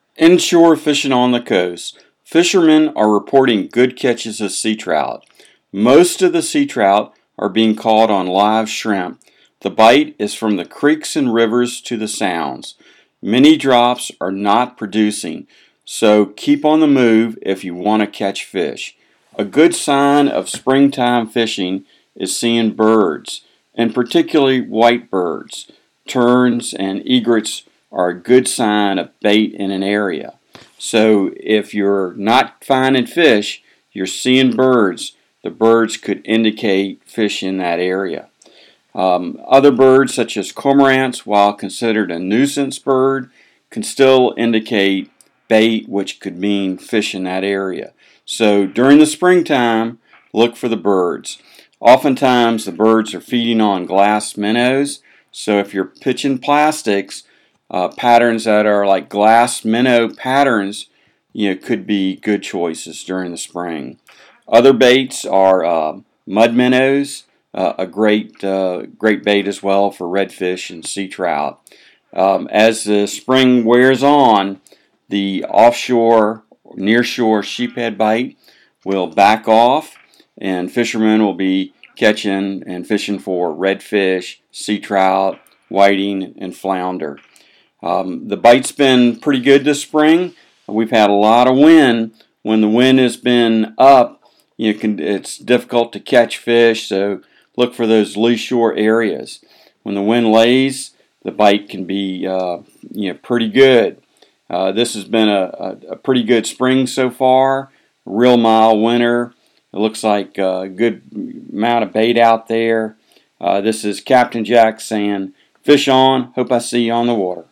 Inshore fishing on the coast. Fishermen are reporting good catches of sea trout. Most of the sea trout are being caught on live shrimp. The bite is from the creeks and rivers to the sounds. Many drops are not producing, so keep on the move if you want to catch fish. A good sign of springtime fishing is seeing birds, and particularly white birds. Terns and egrets are a good sign of bait in an area. So if you're not finding fish, you're seeing birds. The birds could indicate fish in that area. Other birds, such as cormorants, while considered a nuisance bird, can still indicate bait, which could mean fish in that area. So during the springtime, look for the birds. Oftentimes, the birds are feeding on glass minnows. So if you're pitching plastics, patterns that are like glass minnow patterns, could be good choices during the spring. Other baits are mud minnows, a great bait as well for redfish and sea trout. As the spring wears on, the offshore, nearshore sheephead bite will back off, and fishermen will be catching and fishing for redfish, sea trout, whiting, and flounder. The bite's been pretty good this spring. We've had a lot of wind. When the wind has been up, it's difficult to catch fish, so look for those lee shore areas. When the wind lays, the bite can be pretty good. This has been a pretty good spring so far. Real mild winter. It looks like a good amount of bait out there. This is Captain Jack saying, fish on. Hope I see you on the water.